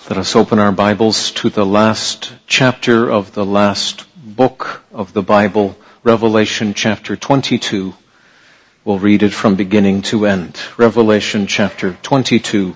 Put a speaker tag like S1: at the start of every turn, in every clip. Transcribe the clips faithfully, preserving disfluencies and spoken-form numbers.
S1: Let us open our Bibles to the last chapter of the last book of the Bible, Revelation chapter twenty-two. We'll read it from beginning to end. Revelation chapter twenty-two.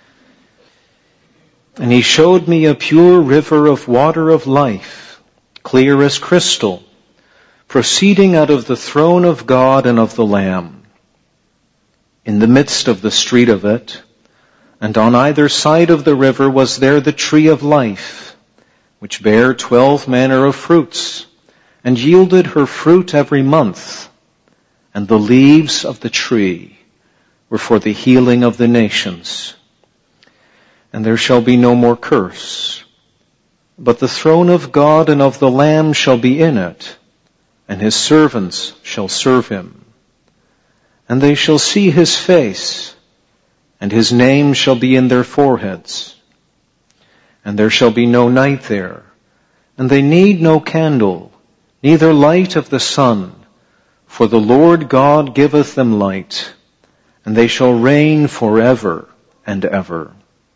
S1: And he showed me a pure river of water of life, clear as crystal, proceeding out of the throne of God and of the Lamb. In the midst of the street of it, and on either side of the river was there the tree of life, which bare twelve manner of fruits, and yielded her fruit every month. And the leaves of the tree were for the healing of the nations. And there shall be no more curse, but the throne of God and of the Lamb shall be in it, and his servants shall serve him. And they shall see his face, and his name shall be in their foreheads. And there shall be no night there, and they need no candle, neither light of the sun, for the Lord God giveth them light, and they shall reign forever and ever.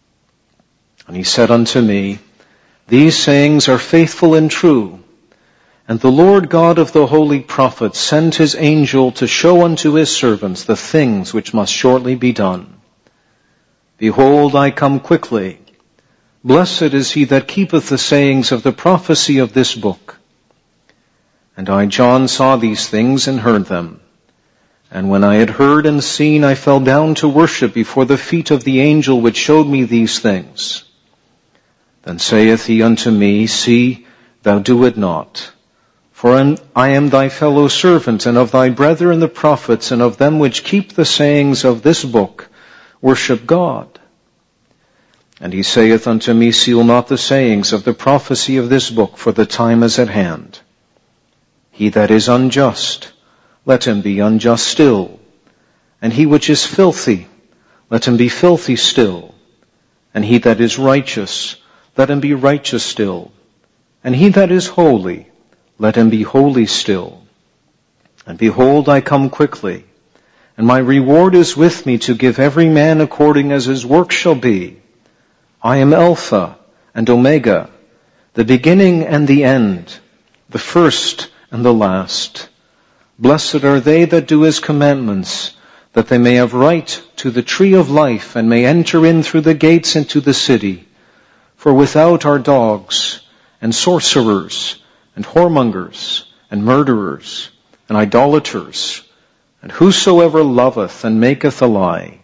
S1: And he said unto me, These sayings are faithful and true, and the Lord God of the holy prophets sent his angel to show unto his servants the things which must shortly be done. Behold, I come quickly. Blessed is he that keepeth the sayings of the prophecy of this book. And I, John, saw these things and heard them. And when I had heard and seen, I fell down to worship before the feet of the angel which showed me these things. Then saith he unto me, See, thou do it not. For I am thy fellow servant, and of thy brethren the prophets, and of them which keep the sayings of this book, worship God. And he saith unto me, Seal not the sayings of the prophecy of this book, for the time is at hand. He that is unjust, let him be unjust still. And he which is filthy, let him be filthy still. And he that is righteous, let him be righteous still. And he that is holy, let him be holy still. And behold, I come quickly, and my reward is with me to give every man according as his work shall be. I am Alpha and Omega, the beginning and the end, the first and the last. Blessed are they that do his commandments, that they may have right to the tree of life, and may enter in through the gates into the city. For without are dogs, and sorcerers, and whoremongers, and murderers, and idolaters, and whosoever loveth and maketh a lie.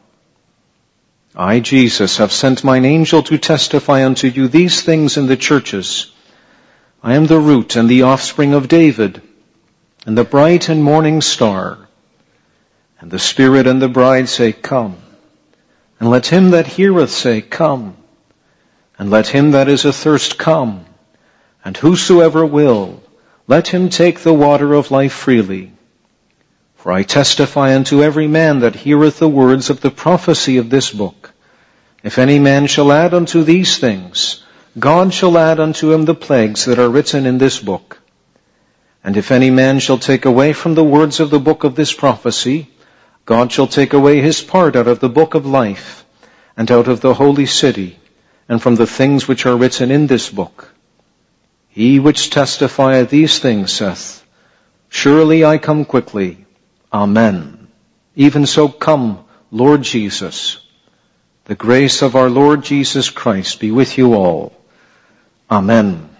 S1: I, Jesus, have sent mine angel to testify unto you these things in the churches. I am the root and the offspring of David, and the bright and morning star. And the Spirit and the bride say, Come. And let him that heareth say, Come. And let him that is athirst come. And whosoever will, let him take the water of life freely. For I testify unto every man that heareth the words of the prophecy of this book. If any man shall add unto these things, God shall add unto him the plagues that are written in this book. And if any man shall take away from the words of the book of this prophecy, God shall take away his part out of the book of life, and out of the holy city, and from the things which are written in this book. He which testifieth these things saith, Surely I come quickly. Amen. Even so come, Lord Jesus. The grace of our Lord Jesus Christ be with you all. Amen.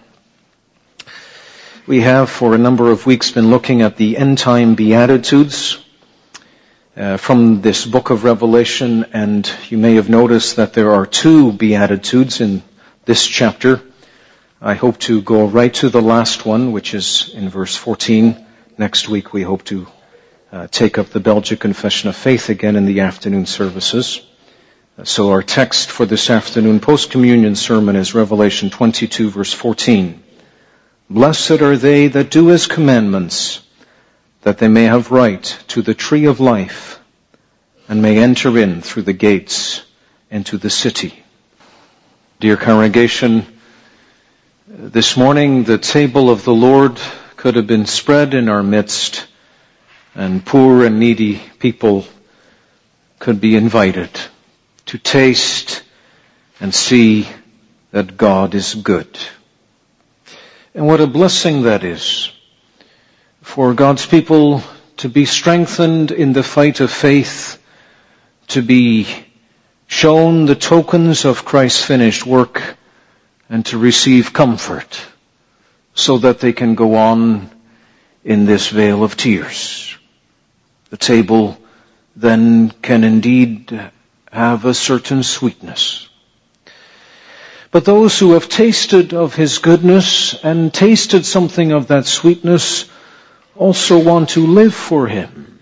S1: We have for a number of weeks been looking at the end-time Beatitudes uh, from this book of Revelation, and you may have noticed that there are two Beatitudes in this chapter. I hope to go right to the last one, which is in verse fourteen. Next week we hope to Uh, take up the Belgic Confession of Faith again in the afternoon services. Uh, so our text for this afternoon post-communion sermon is Revelation twenty-two, verse fourteen. Blessed are they that do his commandments, that they may have right to the tree of life, and may enter in through the gates into the city. Dear congregation, this morning the table of the Lord could have been spread in our midst, and poor and needy people could be invited to taste and see that God is good. And what a blessing that is for God's people to be strengthened in the fight of faith, to be shown the tokens of Christ's finished work, and to receive comfort so that they can go on in this vale of tears. The table then can indeed have a certain sweetness. But those who have tasted of His goodness and tasted something of that sweetness also want to live for Him.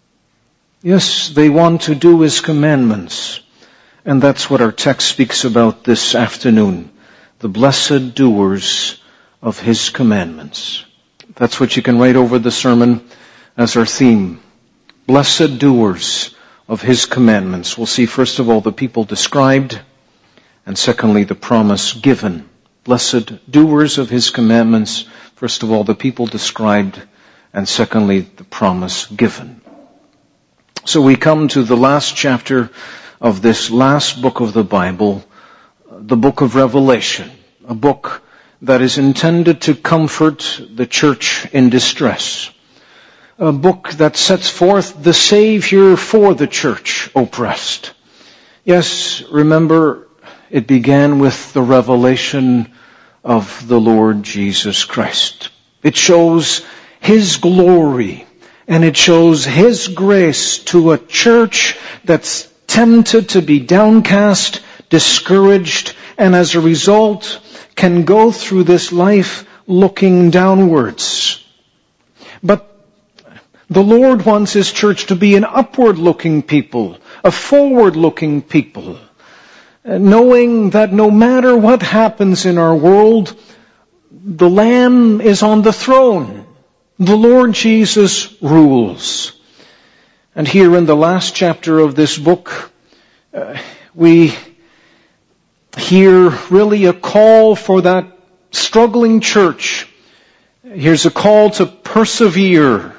S1: Yes, they want to do His commandments. And that's what our text speaks about this afternoon. The blessed doers of His commandments. That's what you can write over the sermon as our theme. Blessed doers of His commandments. We'll see first of all the people described, and secondly the promise given. Blessed doers of His commandments. First of all the people described, and secondly the promise given. So we come to the last chapter of this last book of the Bible, the book of Revelation, a book that is intended to comfort the church in distress. A book that sets forth the Savior for the church oppressed. Yes, remember, it began with the revelation of the Lord Jesus Christ. It shows His glory, and it shows His grace to a church that's tempted to be downcast, discouraged, and as a result can go through this life looking downwards. But the Lord wants His church to be an upward-looking people, a forward-looking people, knowing that no matter what happens in our world, the Lamb is on the throne. The Lord Jesus rules. And here in the last chapter of this book, uh, we hear really a call for that struggling church. Here's a call to persevere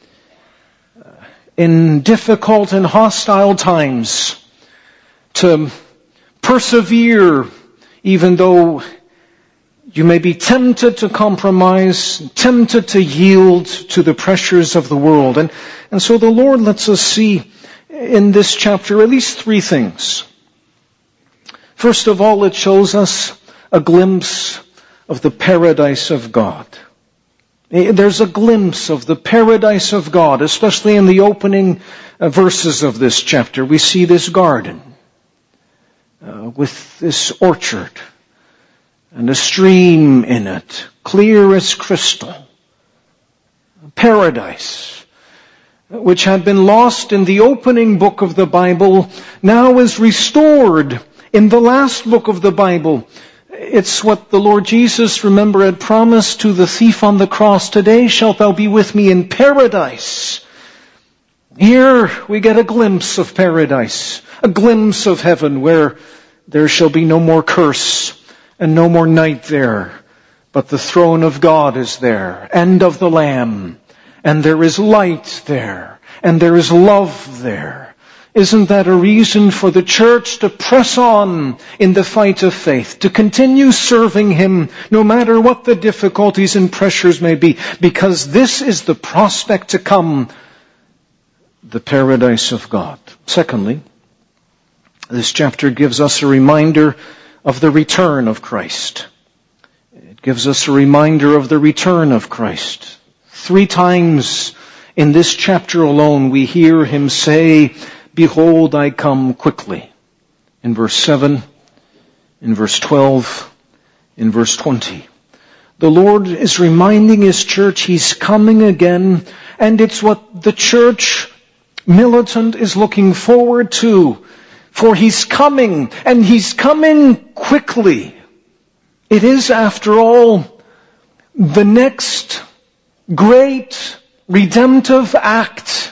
S1: in difficult and hostile times, to persevere even though you may be tempted to compromise, tempted to yield to the pressures of the world. And, and so the Lord lets us see in this chapter at least three things. First of all, it shows us a glimpse of the paradise of God. There's a glimpse of the paradise of God, especially in the opening verses of this chapter. We see this garden uh, with this orchard and a stream in it, clear as crystal. Paradise, which had been lost in the opening book of the Bible, now is restored in the last book of the Bible. It's what the Lord Jesus, remember, had promised to the thief on the cross. Today shalt thou be with me in paradise. Here we get a glimpse of paradise, a glimpse of heaven where there shall be no more curse and no more night there, but the throne of God is there, and of the Lamb, and there is light there, and there is love there. Isn't that a reason for the church to press on in the fight of faith, to continue serving Him no matter what the difficulties and pressures may be, because this is the prospect to come, the paradise of God. Secondly, this chapter gives us a reminder of the return of Christ. It gives us a reminder of the return of Christ. Three times in this chapter alone we hear Him say, "Behold, I come quickly." In verse seven, in verse twelve, in verse twenty. The Lord is reminding His church He's coming again, and it's what the church militant is looking forward to. For He's coming, and He's coming quickly. It is, after all, the next great redemptive act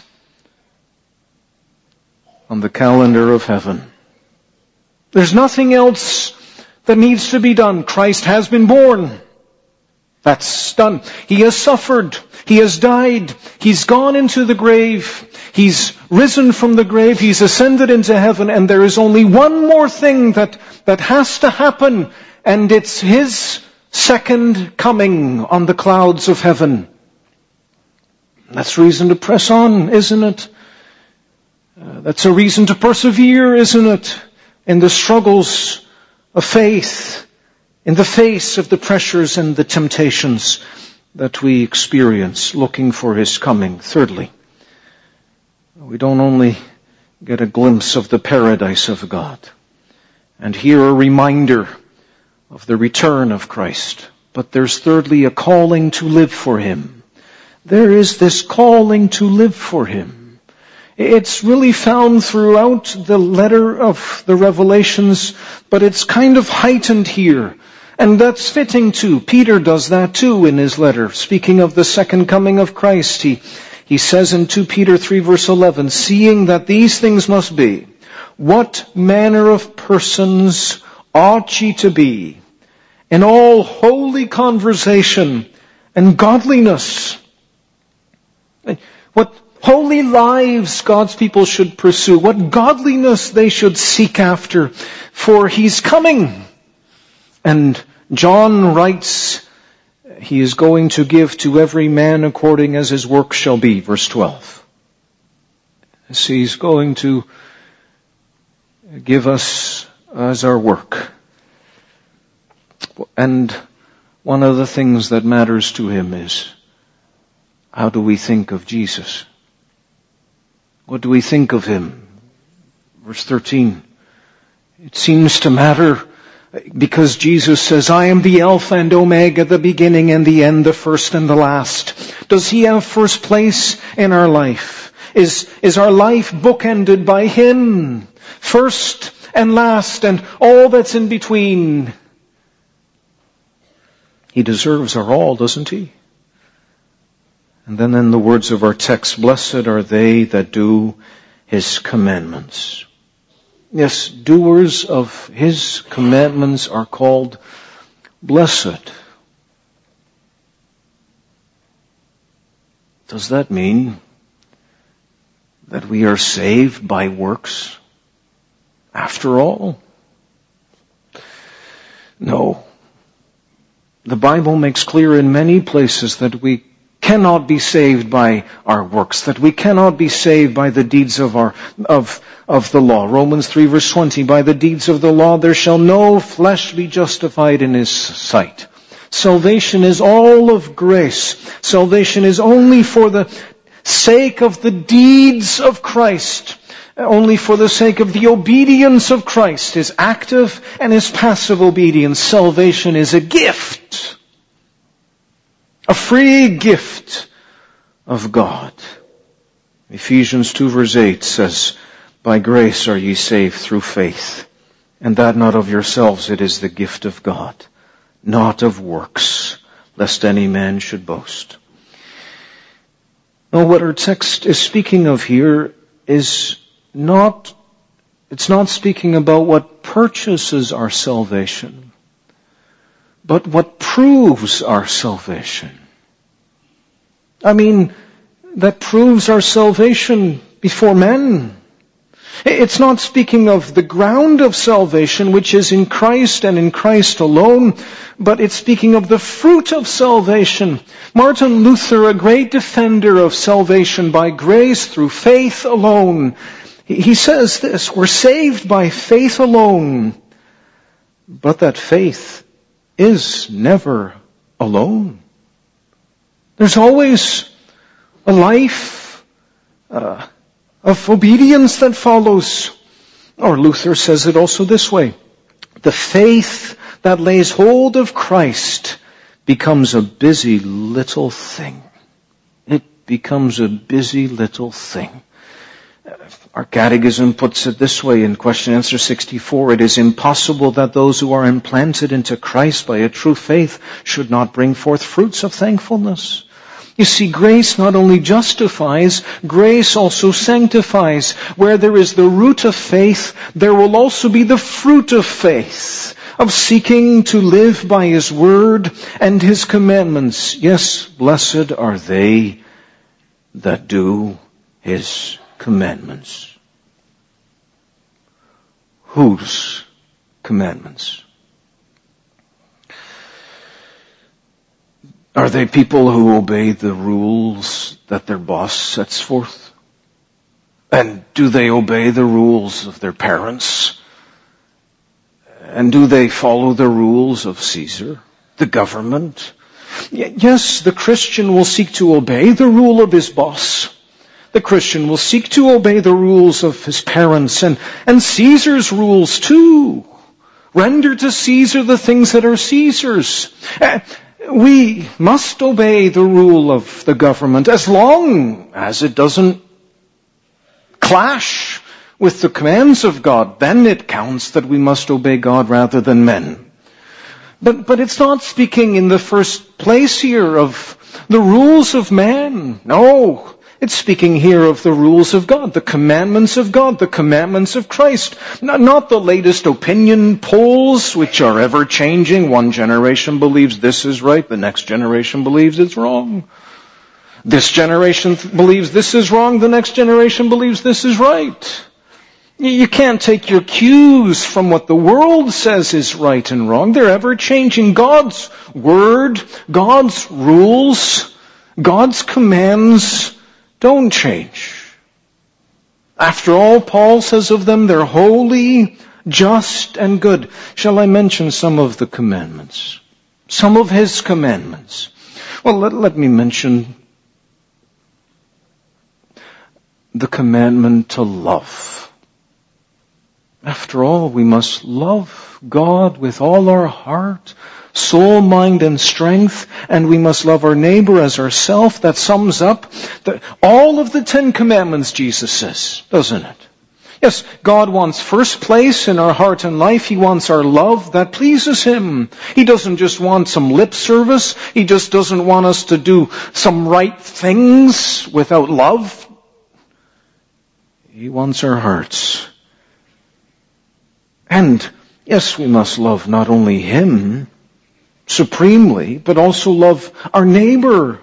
S1: on the calendar of heaven. There's nothing else that needs to be done. Christ has been born. That's done. He has suffered. He has died. He's gone into the grave. He's risen from the grave. He's ascended into heaven. And there is only one more thing that, that has to happen. and it's His second coming on the clouds of heaven. That's reason to press on, isn't it? Uh, that's a reason to persevere, isn't it? In the struggles of faith, in the face of the pressures and the temptations that we experience, looking for His coming. Thirdly, we don't only get a glimpse of the paradise of God and hear a reminder of the return of Christ, but there's thirdly a calling to live for Him. There is this calling to live for Him. It's really found throughout the letter of the Revelations, but it's kind of heightened here. And that's fitting too. Peter does that too in his letter. Speaking of the second coming of Christ, he, he says in Second Peter three verse eleven, seeing that these things must be, what manner of persons ought ye to be in all holy conversation and godliness? What holy lives God's people should pursue, what godliness they should seek after, for He's coming. And John writes, He is going to give to every man according as his work shall be, verse twelve. So He's going to give us as our work. And one of the things that matters to Him is, how do we think of Jesus? What do we think of Him? Verse thirteen. It seems to matter because Jesus says, I am the Alpha and Omega, the beginning and the end, the first and the last. Does He have first place in our life? Is, is our life bookended by Him? First and last and all that's in between. He deserves our all, doesn't He? And then in the words of our text, blessed are they that do His commandments. Yes, doers of His commandments are called blessed. Does that mean that we are saved by works after all? No. The Bible makes clear in many places that we cannot be saved by our works, that we cannot be saved by the deeds of our of of the law. Romans three verse twenty, by the deeds of the law there shall no flesh be justified in his sight. Salvation is all of grace. Salvation is only for the sake of the deeds of Christ, only for the sake of the obedience of Christ, His active and His passive obedience. Salvation is a gift. A free gift of God. Ephesians two verse eight says, by grace are ye saved through faith, and that not of yourselves, it is the gift of God, not of works, lest any man should boast. Now what our text is speaking of here is not, it's not speaking about what purchases our salvation, but what proves our salvation. I mean, that proves our salvation before men. It's not speaking of the ground of salvation, which is in Christ and in Christ alone, but it's speaking of the fruit of salvation. Martin Luther, a great defender of salvation by grace through faith alone, he says this, we're saved by faith alone, but that faith is never alone. There's always a life uh, of obedience that follows. Or Luther says it also this way. The faith that lays hold of Christ becomes a busy little thing. It becomes a busy little thing. Our catechism puts it this way in question answer sixty-four. It is impossible that those who are implanted into Christ by a true faith should not bring forth fruits of thankfulness. You see, grace not only justifies, grace also sanctifies. Where there is the root of faith, there will also be the fruit of faith, of seeking to live by His word and His commandments. Yes, blessed are they that do His commandments. Whose commandments? Are they people who obey the rules that their boss sets forth? And do they obey the rules of their parents? And do they follow the rules of Caesar, the government? Yes, the Christian will seek to obey the rule of his boss. The Christian will seek to obey the rules of his parents and, and Caesar's rules too. Render to Caesar the things that are Caesar's. We must obey the rule of the government as long as it doesn't clash with the commands of God. Then it counts that we must obey God rather than men. But, but it's not speaking in the first place here of the rules of man. No. It's speaking here of the rules of God, the commandments of God, the commandments of Christ. Not, not the latest opinion polls, which are ever changing. One generation believes this is right, the next generation believes it's wrong. This generation th- believes this is wrong, the next generation believes this is right. You can't take your cues from what the world says is right and wrong. They're ever changing. God's word, God's rules, God's commands don't change. After all, Paul says of them, they're holy, just, and good. Shall I mention some of the commandments? Some of his commandments. Well, let, let me mention the commandment to love. After all, we must love God with all our heart, soul, mind, and strength, and we must love our neighbor as ourselves. That sums up the, all of the Ten Commandments, Jesus says, doesn't it? Yes, God wants first place in our heart and life. He wants our love that pleases Him. He doesn't just want some lip service. He just doesn't want us to do some right things without love. He wants our hearts. And yes, we must love not only Him supremely, but also love our neighbor.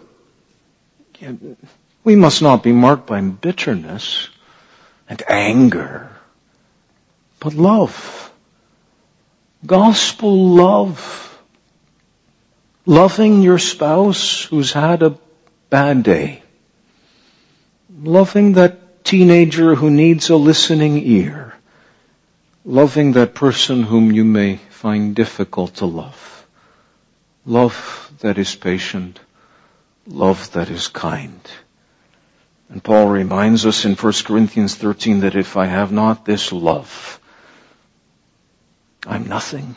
S1: We must not be marked by bitterness and anger, but love. Gospel love. Loving your spouse who's had a bad day. Loving that teenager who needs a listening ear. Loving that person whom you may find difficult to love. Love that is patient. Love that is kind. And Paul reminds us in First Corinthians thirteen that if I have not this love, I'm nothing.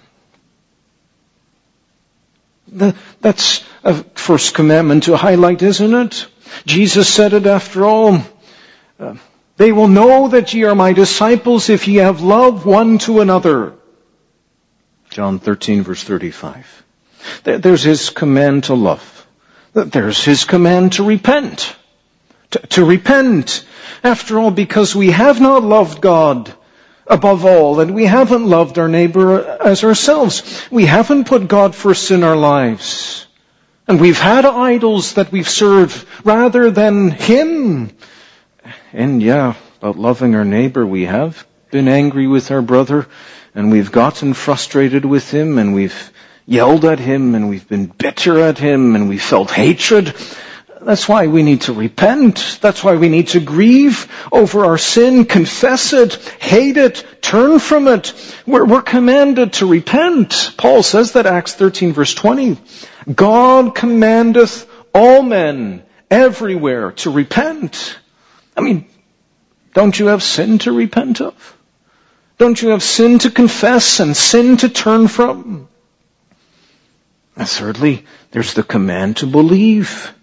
S1: That's a first commandment to highlight, isn't it? Jesus said it after all. Uh, They will know that ye are my disciples if ye have love one to another. John thirteen verse thirty-five. There's His command to love. There's His command to repent. To, to repent. After all, because we have not loved God above all, and we haven't loved our neighbor as ourselves. We haven't put God first in our lives. And we've had idols that we've served rather than Him. And yeah, about loving our neighbor, we have been angry with our brother, and we've gotten frustrated with him, and we've yelled at him, and we've been bitter at him, and we felt hatred. That's why we need to repent. That's why we need to grieve over our sin, confess it, hate it, turn from it. We're, we're commanded to repent. Paul says that, Acts thirteen verse twenty. God commandeth all men everywhere to repent. I mean, don't you have sin to repent of? Don't you have sin to confess and sin to turn from? And thirdly, there's the command to believe.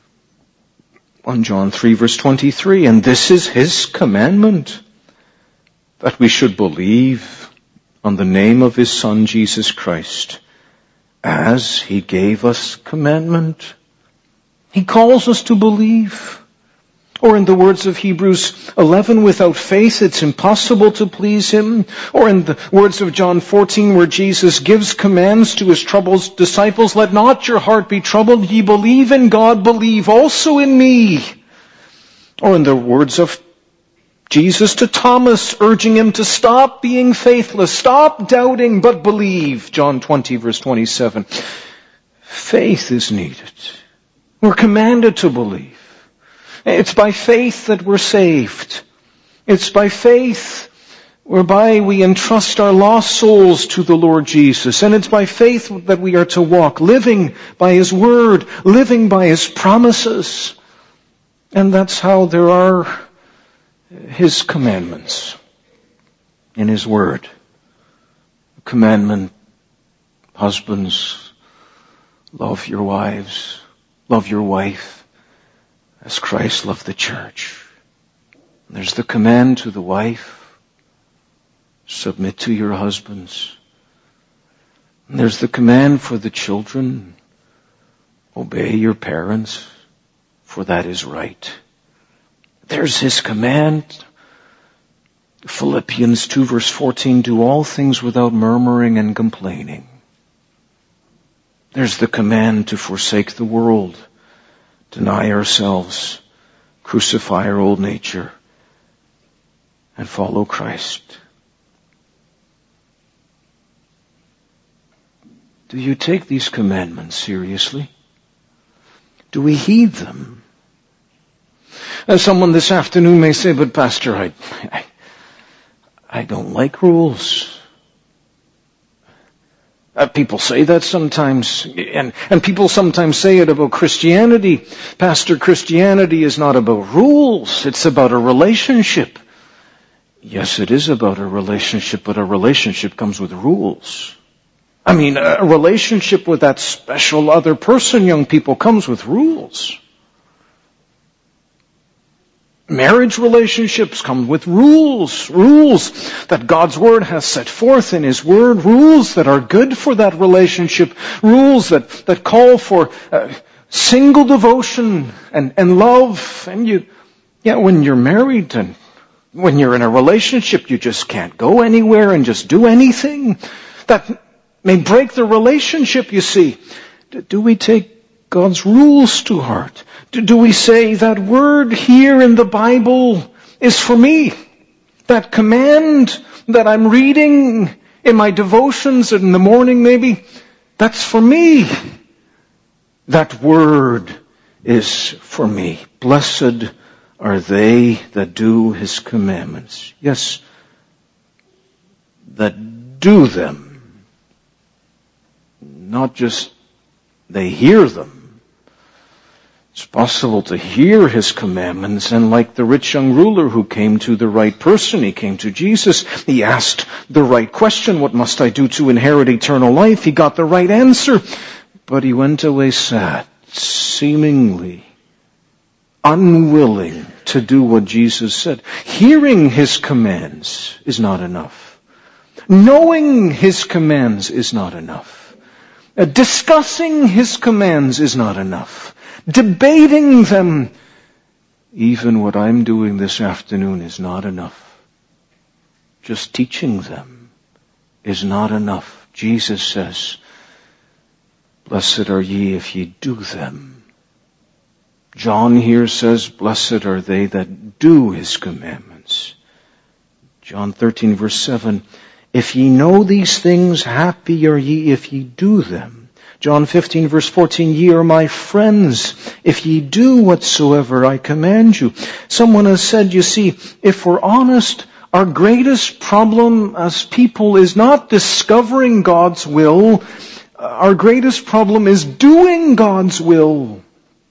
S1: First John three verse twenty-three, and this is His commandment, that we should believe on the name of His Son Jesus Christ, as He gave us commandment. He calls us to believe. Or in the words of Hebrews eleven, without faith it's impossible to please Him. Or in the words of John fourteen, where Jesus gives commands to His troubled disciples, let not your heart be troubled, ye believe in God, believe also in me. Or in the words of Jesus to Thomas, urging him to stop being faithless, stop doubting, but believe. John twenty verse twenty-seven. faith is needed. We're commanded to believe. It's by faith that we're saved. It's by faith whereby we entrust our lost souls to the Lord Jesus. And it's by faith that we are to walk, living by His Word, living by His promises. And that's how there are His commandments in His Word. Commandment, husbands, love your wives, love your wife as Christ loved the church. There's the command to the wife, submit to your husbands. And there's the command for the children, obey your parents, for that is right. There's His command, Philippians two verse fourteen, do all things without murmuring and complaining. There's the command to forsake the world, deny ourselves, crucify our old nature, and follow Christ. Do you take these commandments seriously? Do we heed them? As someone this afternoon may say, but Pastor, I, I, I don't like rules. Uh, people say that sometimes, and, and people sometimes say it about Christianity. Pastor, Christianity is not about rules, it's about a relationship. Yes, it is about a relationship, but a relationship comes with rules. I mean, a relationship with that special other person, young people, comes with rules. Marriage relationships come with rules. Rules that God's Word has set forth in His Word. Rules that are good for that relationship. Rules that, that call for uh, single devotion and, and love. And you, yeah, when you're married and when you're in a relationship, you just can't go anywhere and just do anything. That may break the relationship, you see. Do we take God's rules to heart? Do we say that word here in the Bible is for me? That command that I'm reading in my devotions in the morning maybe, that's for me. That word is for me. Blessed are they that do His commandments. Yes, that do them. Not just they hear them. It's possible to hear His commandments, and like the rich young ruler who came to the right person, he came to Jesus, he asked the right question, what must I do to inherit eternal life? He got the right answer, but he went away sad, seemingly unwilling to do what Jesus said. Hearing His commands is not enough. Knowing His commands is not enough. Uh, discussing His commands is not enough. Debating them, even what I'm doing this afternoon, is not enough. Just teaching them is not enough. Jesus says, blessed are ye if ye do them. John here says, blessed are they that do His commandments. John thirteen verse seven, if ye know these things, happy are ye if ye do them. John fifteen verse fourteen, ye are my friends if ye do whatsoever I command you. Someone has said, you see, if we're honest, our greatest problem as people is not discovering God's will. Our greatest problem is doing God's will.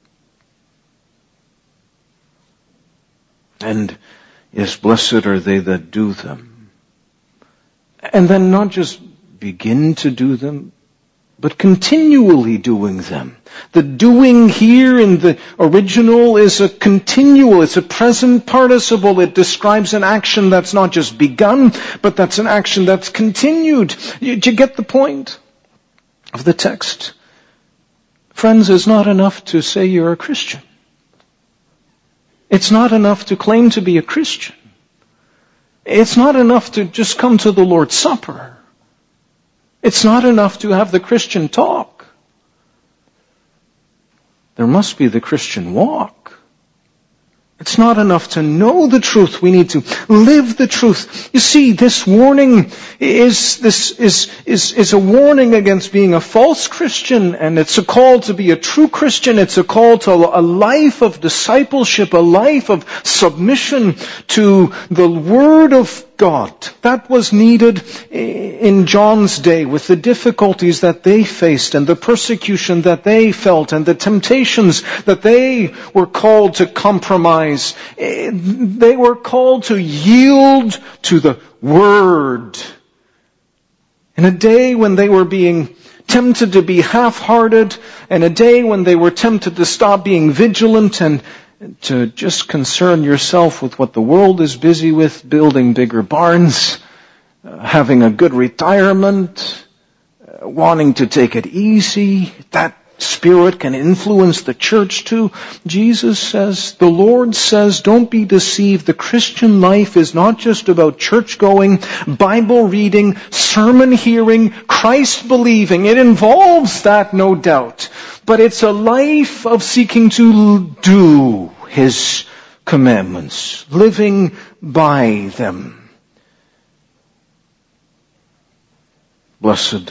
S1: And yes, blessed are they that do them. And then not just begin to do them, but continually doing them. The doing here in the original is a continual, it's a present participle. It describes an action that's not just begun, but that's an action that's continued. Did you get the point of the text? Friends, it's not enough to say you're a Christian. It's not enough to claim to be a Christian. It's not enough to just come to the Lord's Supper. It's not enough to have the Christian talk. There must be the Christian walk. It's not enough to know the truth. We need to live the truth. You see, this warning is, this is, is, is a warning against being a false Christian, and it's a call to be a true Christian. It's a call to a life of discipleship, a life of submission to the Word of God. That was needed in John's day with the difficulties that they faced and the persecution that they felt and the temptations that they were called to compromise. They were called to yield to the Word. In a day when they were being tempted to be half-hearted, and a day when they were tempted to stop being vigilant and to just concern yourself with what the world is busy with, building bigger barns, uh, having a good retirement, uh, wanting to take it easy. That spirit can influence the church too. Jesus says, the Lord says, don't be deceived. The Christian life is not just about church going, Bible reading, sermon hearing, Christ believing. It involves that, no doubt. But it's a life of seeking to do His commandments, living by them. Blessed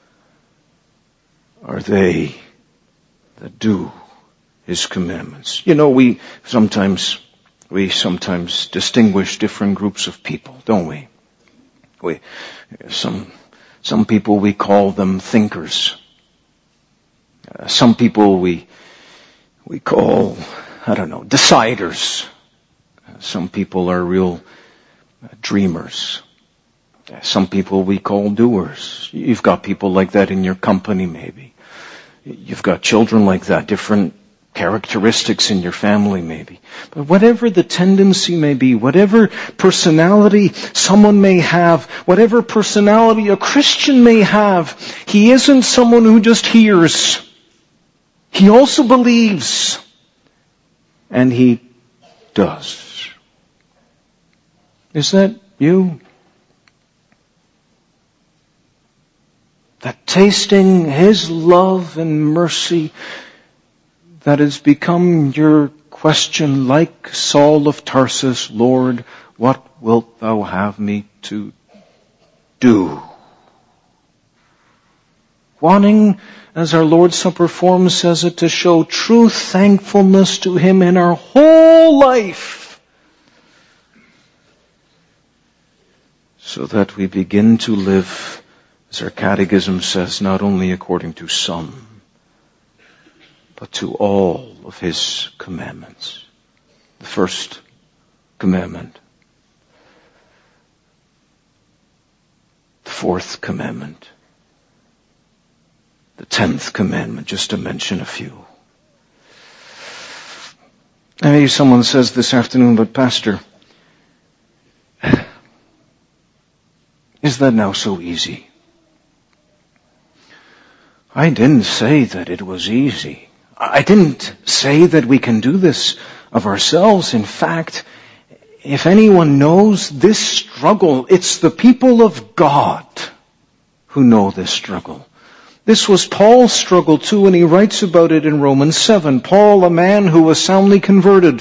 S1: are they that do His commandments. You know, we sometimes, we sometimes distinguish different groups of people, don't we? We, some, some people we call them thinkers. Uh, some people we, we call, I don't know, deciders. Uh, some people are real uh, dreamers. Uh, some people we call doers. You've got people like that in your company maybe. You've got children like that, different characteristics in your family maybe. But whatever the tendency may be, whatever personality someone may have, whatever personality a Christian may have, he isn't someone who just hears. He also believes. And he does. Is that you? That tasting His love and mercy that has become your question, like Saul of Tarsus, Lord, what wilt thou have me to do? Wanting, as our Lord's Supper form says it, to show true thankfulness to Him in our whole life, so that we begin to live, as our catechism says, not only according to some, but to all of His commandments. The first commandment. The fourth commandment. The tenth commandment, just to mention a few. And maybe someone says this afternoon, but Pastor, is that now so easy? I didn't say that it was easy. I didn't say that we can do this of ourselves. In fact, if anyone knows this struggle, it's the people of God who know this struggle. This was Paul's struggle too, and he writes about it in Romans seven. Paul, a man who was soundly converted,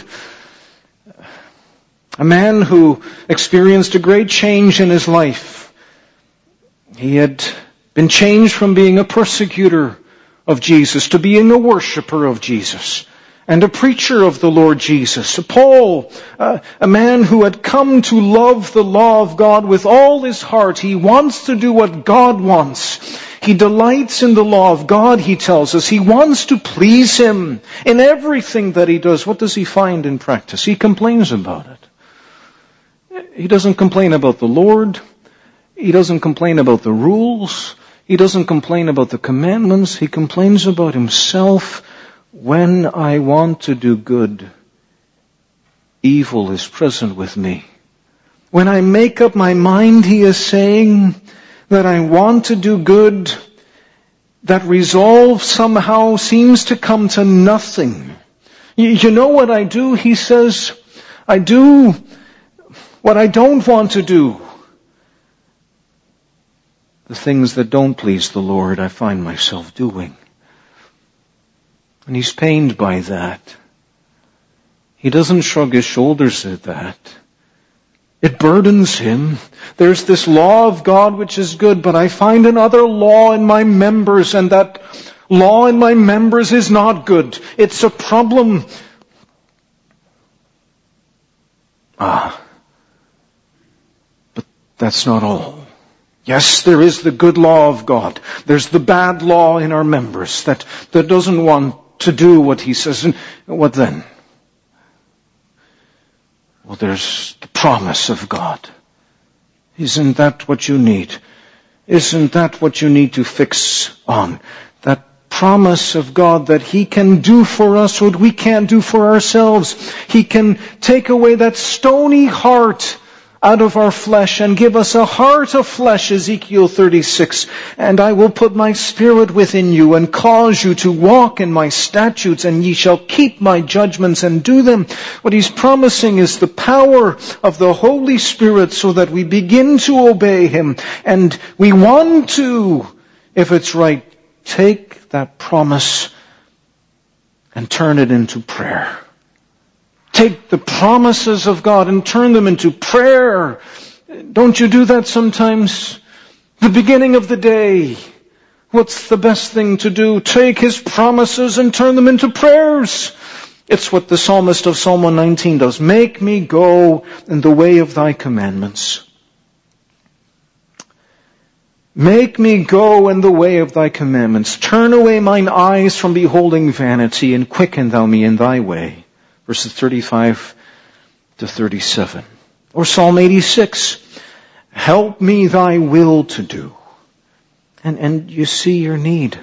S1: a man who experienced a great change in his life. He had been changed from being a persecutor of Jesus to being a worshiper of Jesus and a preacher of the Lord Jesus. Paul, uh, a man who had come to love the law of God with all his heart. He wants to do what God wants. He delights in the law of God, he tells us. He wants to please Him in everything that he does. What does he find in practice? He complains about it. He doesn't complain about the Lord. He doesn't complain about the rules. He doesn't complain about the commandments. He complains about himself. When I want to do good, evil is present with me. When I make up my mind, he is saying, that I want to do good, that resolve somehow seems to come to nothing. You, you know what I do? He says, I do what I don't want to do. The things that don't please the Lord, I find myself doing. And he's pained by that. He doesn't shrug his shoulders at that. It burdens him. There's this law of God which is good, but I find another law in my members, and that law in my members is not good. It's a problem. Ah. But that's not all. Yes, there is the good law of God. There's the bad law in our members that, that doesn't want to do what he says. And what then? Well, there's the promise of God. Isn't that what you need? Isn't that what you need to fix on? That promise of God that He can do for us what we can't do for ourselves. He can take away that stony heart out of our flesh and give us a heart of flesh, Ezekiel thirty-six. And I will put my spirit within you and cause you to walk in my statutes, and ye shall keep my judgments and do them. What he's promising is the power of the Holy Spirit so that we begin to obey Him. And we want to, if it's right, take that promise and turn it into prayer. Take the promises of God and turn them into prayer. Don't you do that sometimes? The beginning of the day. What's the best thing to do? Take His promises and turn them into prayers. It's what the psalmist of Psalm one nineteen does. Make me go in the way of thy commandments. Make me go in the way of thy commandments. Turn away mine eyes from beholding vanity, and quicken thou me in thy way. Verses thirty-five to thirty-seven. Or Psalm eighty-six. Help me thy will to do. And, and you see your need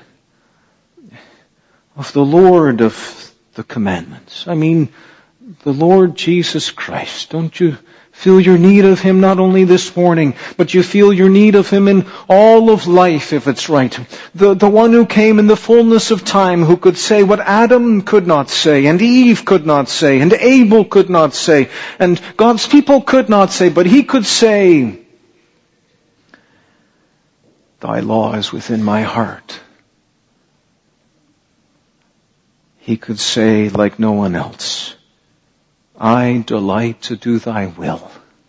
S1: of the Lord of the commandments. I mean, the Lord Jesus Christ. Don't you feel your need of Him not only this morning, but you feel your need of Him in all of life, if it's right. The, the one who came in the fullness of time, who could say what Adam could not say, and Eve could not say, and Abel could not say, and God's people could not say, but He could say, thy law is within my heart. He could say, like no one else, I delight to do thy will.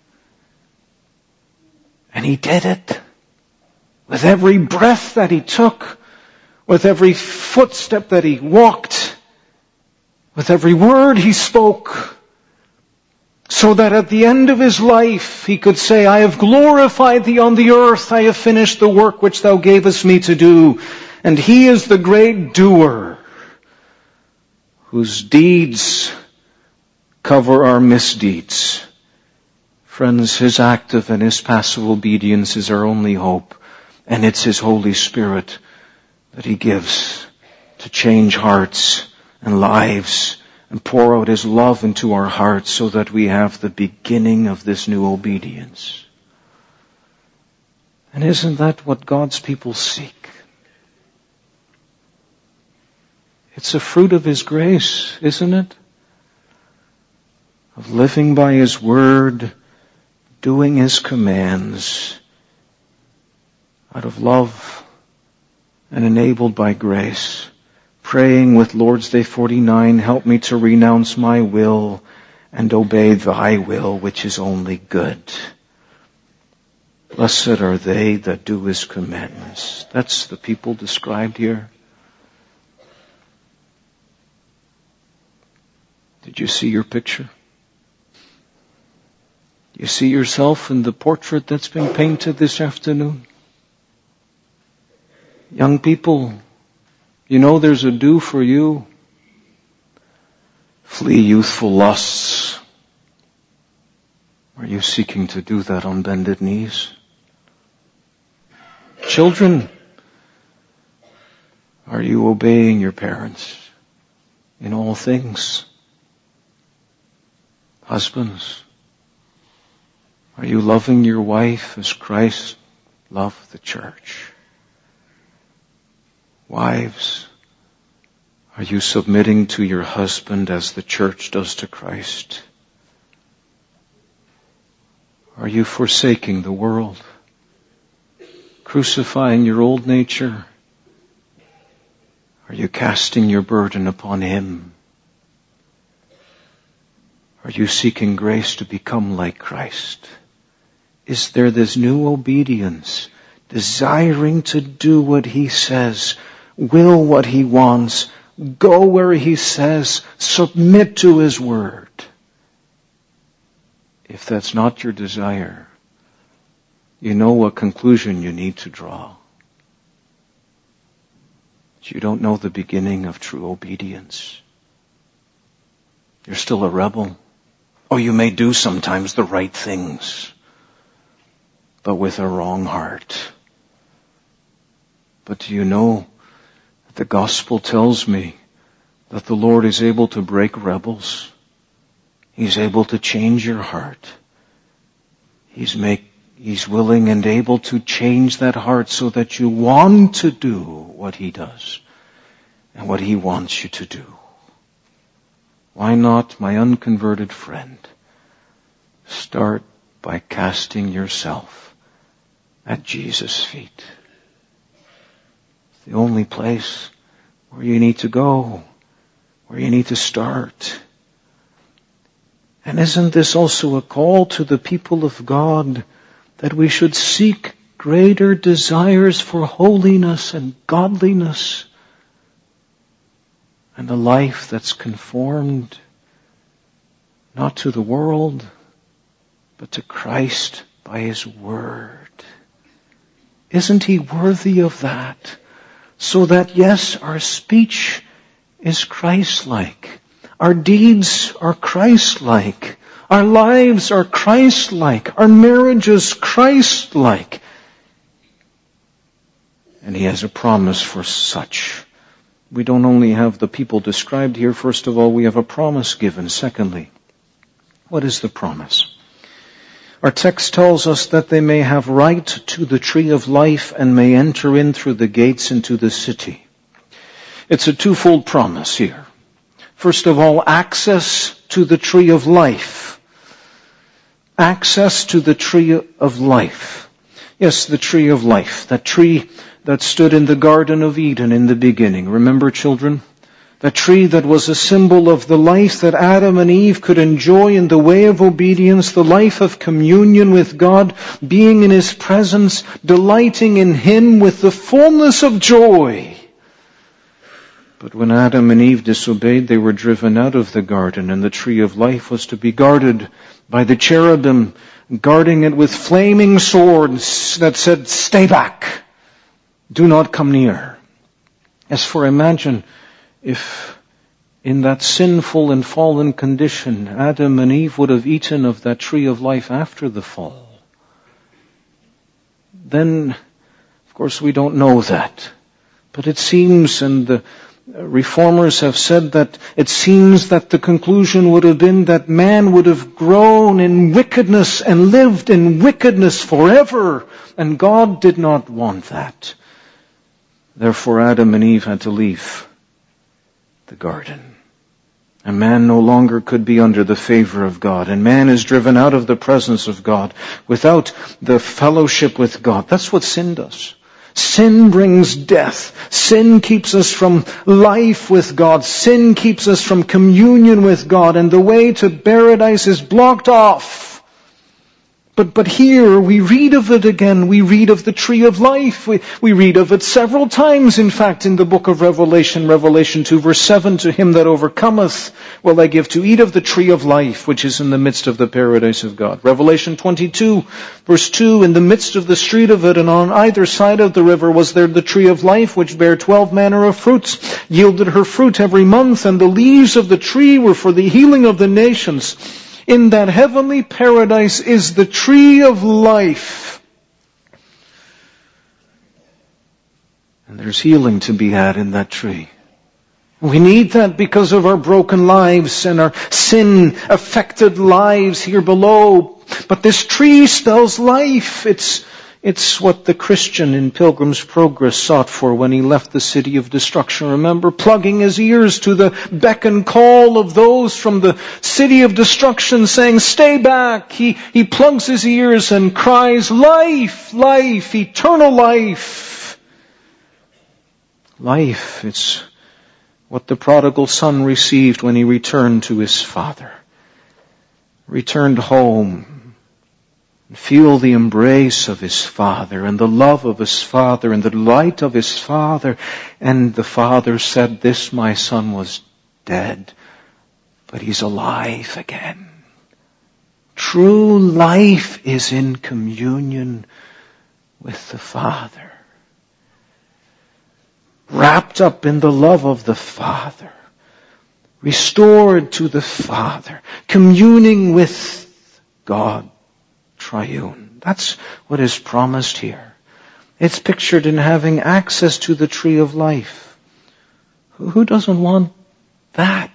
S1: And He did it. With every breath that He took, with every footstep that He walked, with every word He spoke, so that at the end of His life He could say, I have glorified Thee on the earth, I have finished the work which Thou gavest me to do. And He is the great doer, whose deeds cover our misdeeds. Friends, His active and His passive obedience is our only hope. And it's His Holy Spirit that He gives to change hearts and lives and pour out His love into our hearts so that we have the beginning of this new obedience. And isn't that what God's people seek? It's a fruit of His grace, isn't it? Of living by His word, doing His commands, out of love and enabled by grace, praying with Lord's Day forty-nine, help me to renounce my will and obey thy will, which is only good. Blessed are they that do His commandments. That's the people described here. Did you see your picture? You see yourself in the portrait that's been painted this afternoon? Young people, you know there's a do for you. Flee youthful lusts. Are you seeking to do that on bended knees? Children, are you obeying your parents in all things? Husbands, are you loving your wife as Christ loved the church? Wives, are you submitting to your husband as the church does to Christ? Are you forsaking the world? Crucifying your old nature? Are you casting your burden upon Him? Are you seeking grace to become like Christ? Is there this new obedience, desiring to do what He says, will what He wants, go where He says, submit to His word? If that's not your desire, you know what conclusion you need to draw. You don't know the beginning of true obedience. You're still a rebel. Oh, you may do sometimes the right things, but with a wrong heart. But do you know that the gospel tells me that the Lord is able to break rebels? He's able to change your heart. He's make, He's willing and able to change that heart so that you want to do what He does and what He wants you to do. Why not, my unconverted friend, start by casting yourself at Jesus' feet? It's the only place where you need to go, where you need to start. And isn't this also a call to the people of God that we should seek greater desires for holiness and godliness and a life that's conformed not to the world, but to Christ by His word? Isn't He worthy of that? So that, yes, our speech is Christ-like. Our deeds are Christ-like. Our lives are Christ-like. Our marriages Christ-like. And He has a promise for such. We don't only have the people described here. First of all, we have a promise given. Secondly, what is the promise? Our text tells us that they may have right to the tree of life and may enter in through the gates into the city. It's a twofold promise here. First of all, access to the tree of life. Access to the tree of life. Yes, the tree of life. That tree that stood in the Garden of Eden in the beginning. Remember, children? That tree that was a symbol of the life that Adam and Eve could enjoy in the way of obedience, the life of communion with God, being in His presence, delighting in Him with the fullness of joy. But when Adam and Eve disobeyed, they were driven out of the garden, and the tree of life was to be guarded by the cherubim, guarding it with flaming swords that said, "Stay back. Do not come near." As for imagine if in that sinful and fallen condition, Adam and Eve would have eaten of that tree of life after the fall. Then, of course, we don't know that. But it seems, and the reformers have said that it seems that the conclusion would have been that man would have grown in wickedness and lived in wickedness forever. And God did not want that. Therefore, Adam and Eve had to leave the garden. And man no longer could be under the favor of God. And man is driven out of the presence of God without the fellowship with God. That's what sin does. Sin brings death. Sin keeps us from life with God. Sin keeps us from communion with God. And the way to paradise is blocked off. But, but here we read of it again. We read of the tree of life. We, we read of it several times, in fact, in the book of Revelation. Revelation two verse seven, "To him that overcometh will I give to eat of the tree of life, which is in the midst of the paradise of God." Revelation twenty-two verse two, "In the midst of the street of it, and on either side of the river was there the tree of life, which bare twelve manner of fruits, yielded her fruit every month, and the leaves of the tree were for the healing of the nations." In that heavenly paradise is the tree of life. And there's healing to be had in that tree. We need that because of our broken lives and our sin-affected lives here below. But this tree spells life. It's It's what the Christian in Pilgrim's Progress sought for when he left the city of destruction. Remember, plugging his ears to the beck and call of those from the city of destruction saying, "Stay back." He, he plugs his ears and cries, "Life, life, eternal life." Life, it's what the prodigal son received when he returned to his father. returned home and feel the embrace of his father and the love of his father and the delight of his father. And the father said, "This my son was dead, but he's alive again." True life is in communion with the Father, wrapped up in the love of the Father, restored to the Father, communing with God triune. That's what is promised here. It's pictured in having access to the tree of life. Who doesn't want that?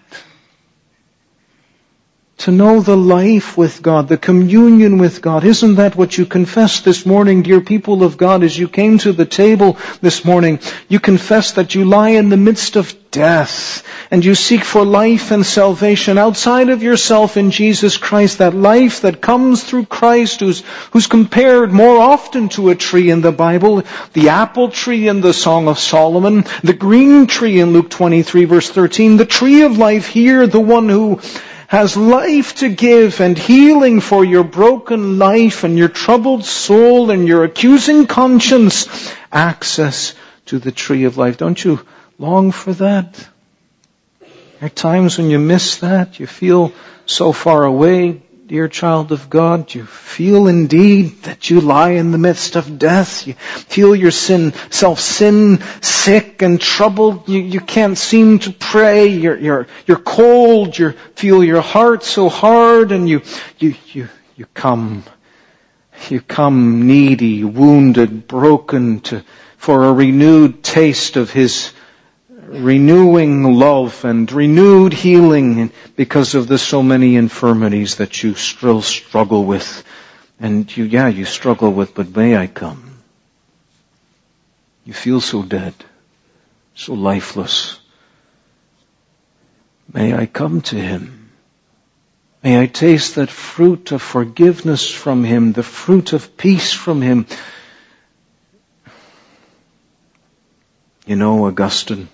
S1: To know the life with God, the communion with God. Isn't that what you confessed this morning, dear people of God, as you came to the table this morning? You confessed that you lie in the midst of death, and you seek for life and salvation outside of yourself in Jesus Christ, that life that comes through Christ, who's, who's compared more often to a tree in the Bible, the apple tree in the Song of Solomon, the green tree in Luke twenty-three verse thirteen, the tree of life here, the one who has life to give and healing for your broken life and your troubled soul and your accusing conscience. Access to the tree of life. Don't you long for that? There are times when you miss that. You feel so far away, dear child of God. You feel indeed that you lie in the midst of death. You feel your sin, self-sin, sick and troubled. You, you can't seem to pray. You're, you're, you're cold. You feel your heart so hard, and you, you, you, you come, you come needy, wounded, broken to, for a renewed taste of His renewing love and renewed healing because of the so many infirmities that you still struggle with. And you, yeah, you struggle with, but may I come? You feel so dead, so lifeless. May I come to Him? May I taste that fruit of forgiveness from Him, the fruit of peace from Him. You know, Augustine,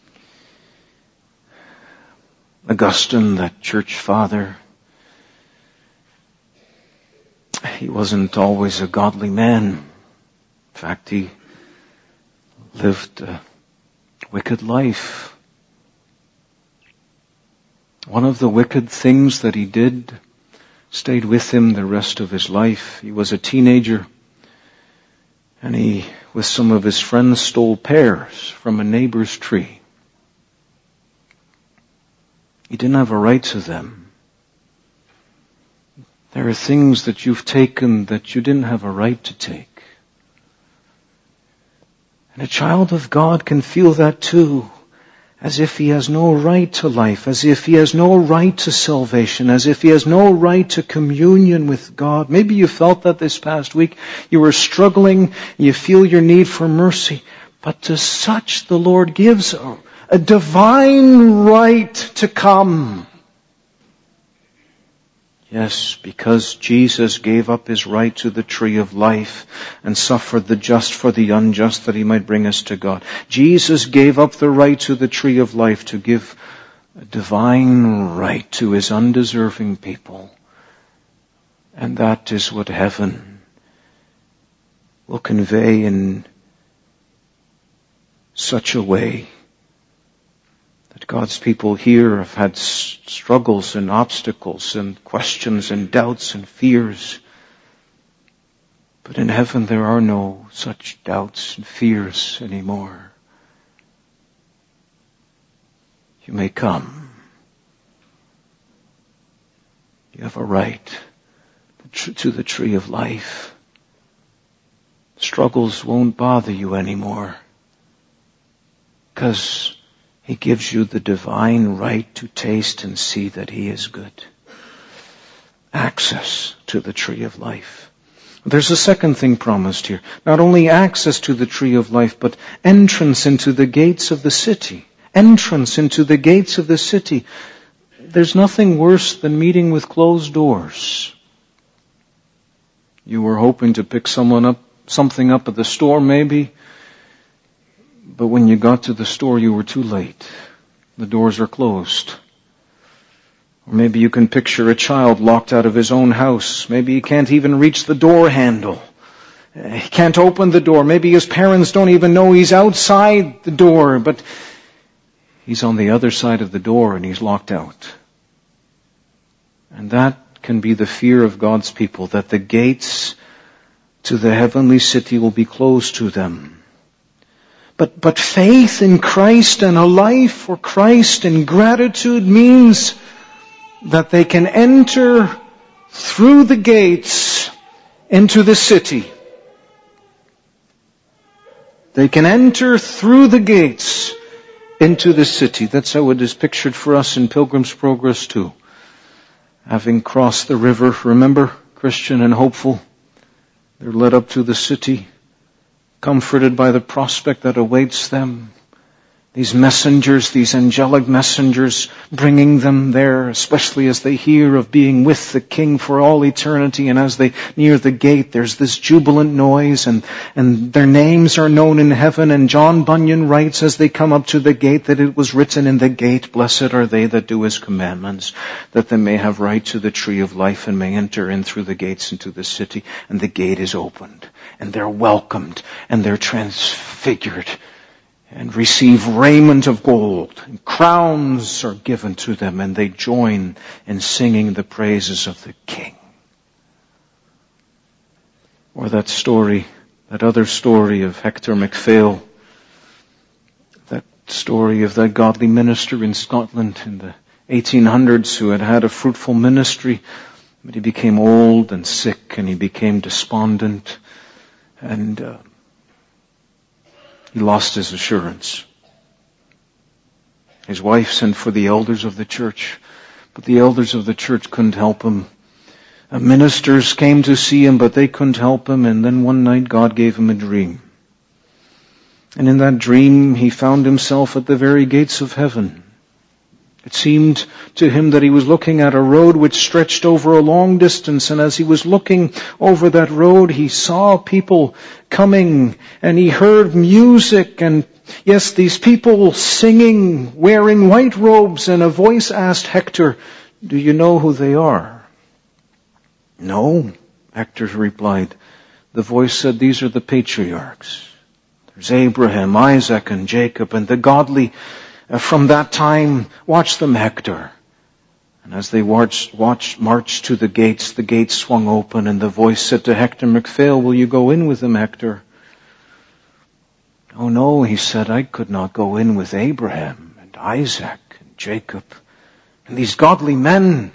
S1: Augustine, that church father, he wasn't always a godly man. In fact, he lived a wicked life. One of the wicked things that he did stayed with him the rest of his life. He was a teenager, and he, with some of his friends, stole pears from a neighbor's tree. He didn't have a right to them. There are things that you've taken that you didn't have a right to take. And a child of God can feel that too, as if he has no right to life, as if he has no right to salvation, as if he has no right to communion with God. Maybe you felt that this past week. You were struggling, you feel your need for mercy. But to such the Lord gives a, a divine right to come. Yes, because Jesus gave up His right to the tree of life and suffered the just for the unjust that He might bring us to God. Jesus gave up the right to the tree of life to give a divine right to His undeserving people. And that is what heaven will convey in such a way that God's people here have had struggles and obstacles and questions and doubts and fears. But in heaven there are no such doubts and fears anymore. You may come. You have a right to the tree of life. Struggles won't bother you anymore, because He gives you the divine right to taste and see that He is good. Access to the tree of life. There's a second thing promised here. Not only access to the tree of life, but entrance into the gates of the city. Entrance into the gates of the city. There's nothing worse than meeting with closed doors. You were hoping to pick someone up, something up at the store maybe, but when you got to the store, you were too late. The doors are closed. Or maybe you can picture a child locked out of his own house. Maybe he can't even reach the door handle. He can't open the door. Maybe his parents don't even know he's outside the door, but he's on the other side of the door and he's locked out. And that can be the fear of God's people, that the gates to the heavenly city will be closed to them. But, but faith in Christ and a life for Christ and gratitude means that they can enter through the gates into the city. They can enter through the gates into the city. That's how it is pictured for us in Pilgrim's Progress too. Having crossed the river, remember, Christian and hopeful, they're led up to the city, comforted by the prospect that awaits them. These messengers, these angelic messengers, bringing them there, especially as they hear of being with the King for all eternity. And as they near the gate, there's this jubilant noise, and, and their names are known in heaven. And John Bunyan writes as they come up to the gate that it was written in the gate, "Blessed are they that do His commandments, that they may have right to the tree of life and may enter in through the gates into the city." And the gate is opened, and they're welcomed, and they're transfigured, and receive raiment of gold, and crowns are given to them, and they join in singing the praises of the King. Or that story, that other story of Hector MacPhail, that story of that godly minister in Scotland in the eighteen hundreds who had had a fruitful ministry, but he became old and sick, and he became despondent, and uh, he lost his assurance. His wife sent for the elders of the church, but the elders of the church couldn't help him. Uh, ministers came to see him, but they couldn't help him. And then one night God gave him a dream. And in that dream, he found himself at the very gates of heaven. It seemed to him that he was looking at a road which stretched over a long distance, and as he was looking over that road, he saw people coming, and he heard music, and yes, these people singing, wearing white robes, and a voice asked Hector, "Do you know who they are?" "No," Hector replied. The voice said, "These are the patriarchs. There's Abraham, Isaac, and Jacob, and the godly from that time. Watch them, Hector." And as they watched, watched, marched to the gates, the gates swung open, and the voice said to Hector MacPhail, "Will you go in with them, Hector?" "Oh no," he said, "I could not go in with Abraham and Isaac and Jacob and these godly men."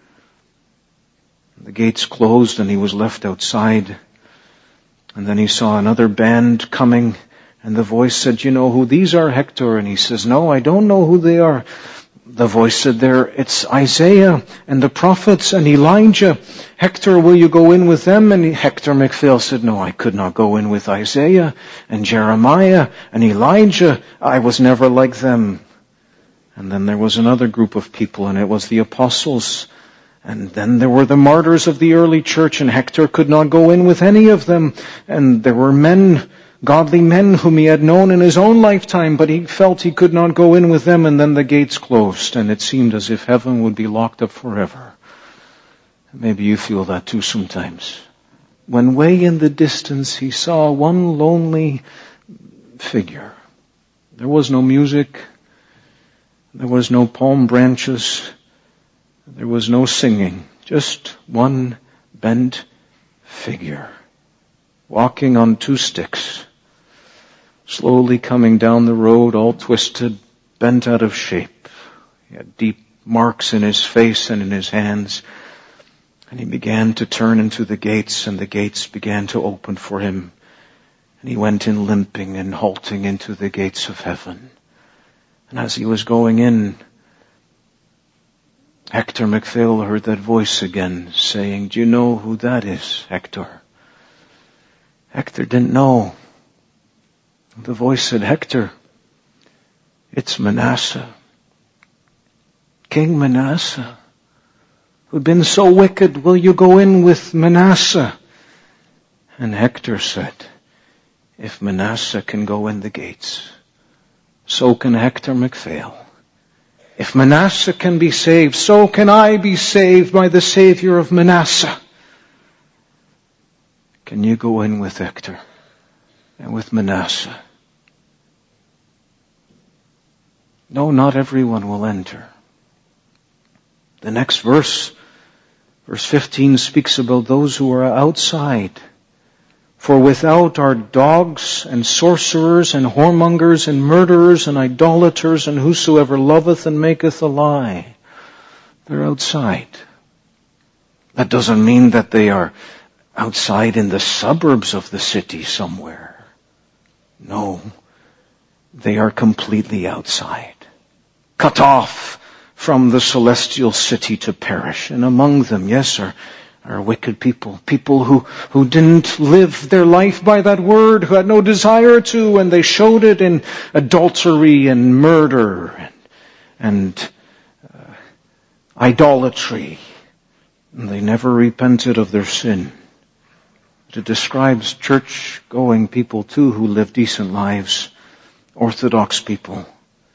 S1: The gates closed and he was left outside. And then he saw another band coming, and the voice said, "You know who these are, Hector?" And he says, "No, I don't know who they are." The voice said there, "It's Isaiah and the prophets and Elijah. Hector, will you go in with them?" And Hector MacPhail said, "No, I could not go in with Isaiah and Jeremiah and Elijah. I was never like them." And then there was another group of people, and it was the apostles. And then there were the martyrs of the early church, and Hector could not go in with any of them. And there were men, godly men whom he had known in his own lifetime, but he felt he could not go in with them. And then the gates closed, and it seemed as if heaven would be locked up forever. Maybe you feel that too sometimes. When way in the distance he saw one lonely figure. There was no music. There was no palm branches. There was no singing. Just one bent figure, walking on two sticks, slowly coming down the road, all twisted, bent out of shape. He had deep marks in his face and in his hands. And he began to turn into the gates, and the gates began to open for him. And he went in limping and halting into the gates of heaven. And as he was going in, Hector MacPhail heard that voice again saying, "Do you know who that is, Hector?" Hector didn't know. The voice said, "Hector, it's Manasseh. King Manasseh, who'd been so wicked. Will you go in with Manasseh?" And Hector said, "If Manasseh can go in the gates, so can Hector MacPhail. If Manasseh can be saved, so can I be saved by the Savior of Manasseh. Can you go in with Hector and with Manasseh? No, not everyone will enter. The next verse, verse fifteen, speaks about those who are outside. For without are dogs and sorcerers and whoremongers and murderers and idolaters and whosoever loveth and maketh a lie. They're outside. That doesn't mean that they are outside in the suburbs of the city somewhere. No, they are completely outside. Cut off from the celestial city to perish. And among them, yes, are, are wicked people. People who, who didn't live their life by that word, who had no desire to, and they showed it in adultery and murder and, and uh, idolatry. And they never repented of their sin. It describes church-going people too who live decent lives, Orthodox people.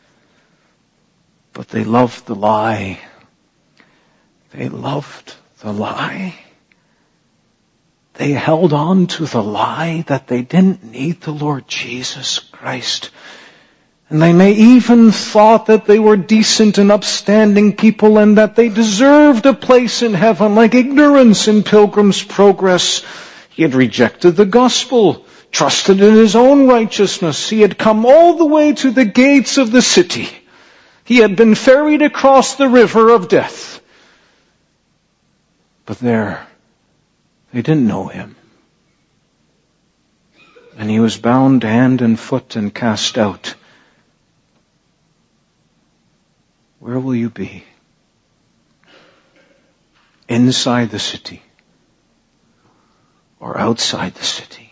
S1: But they loved the lie. They loved the lie. They held on to the lie that they didn't need the Lord Jesus Christ. And they may even thought that they were decent and upstanding people and that they deserved a place in heaven, like ignorance in Pilgrim's Progress. He had rejected the gospel, trusted in his own righteousness. He had come all the way to the gates of the city. He had been ferried across the river of death. But there, they didn't know him. And he was bound hand and foot and cast out. Where will you be? Inside the city or outside the city?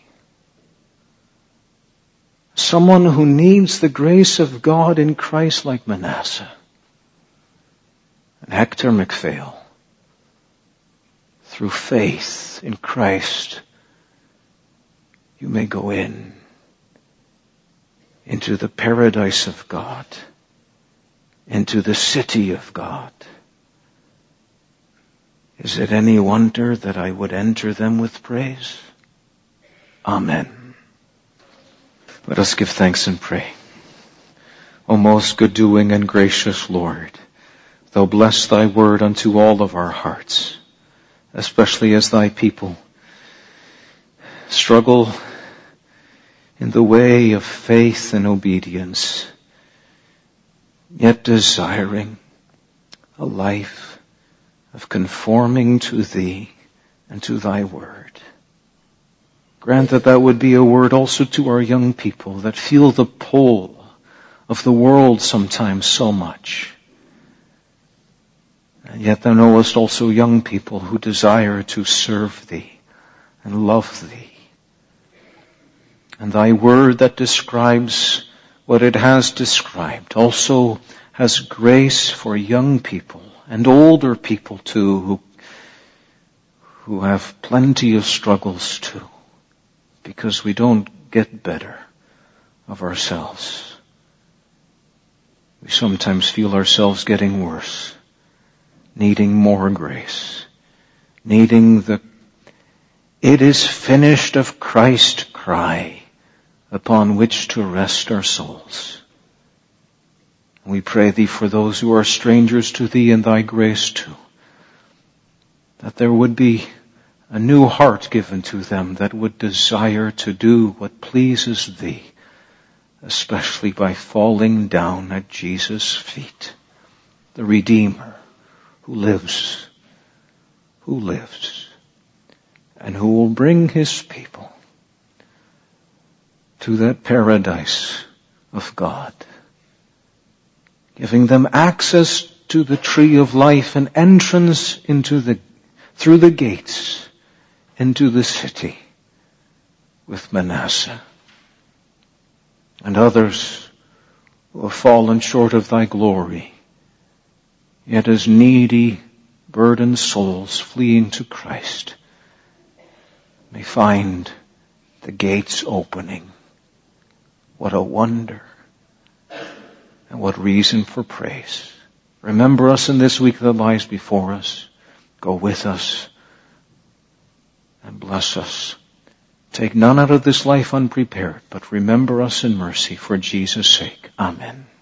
S1: Someone who needs the grace of God in Christ like Manasseh and Hector MacPhail. Through faith in Christ, you may go in into the paradise of God, into the city of God. Is it any wonder that I would enter them with praise? Amen. Let us give thanks and pray. O most good-doing and gracious Lord, Thou bless Thy word unto all of our hearts, especially as Thy people struggle in the way of faith and obedience, yet desiring a life of conforming to Thee and to Thy word. Grant that that would be a word also to our young people that feel the pull of the world sometimes so much. And yet thou knowest also young people who desire to serve Thee and love Thee. And Thy word that describes what it has described also has grace for young people and older people too who, who have plenty of struggles too. Because we don't get better of ourselves. We sometimes feel ourselves getting worse, needing more grace, needing the "it is finished" of Christ cry upon which to rest our souls. We pray Thee for those who are strangers to Thee and Thy grace too, that there would be a new heart given to them that would desire to do what pleases Thee, especially by falling down at Jesus' feet, the Redeemer who lives, who lives, and who will bring His people to that paradise of God, giving them access to the tree of life and entrance into the, through the gates into the city with Manasseh and others who have fallen short of Thy glory, yet as needy, burdened souls fleeing to Christ may find the gates opening. What a wonder and what reason for praise. Remember us in this week that lies before us. Go with us and bless us. Take none out of this life unprepared, but remember us in mercy for Jesus' sake. Amen.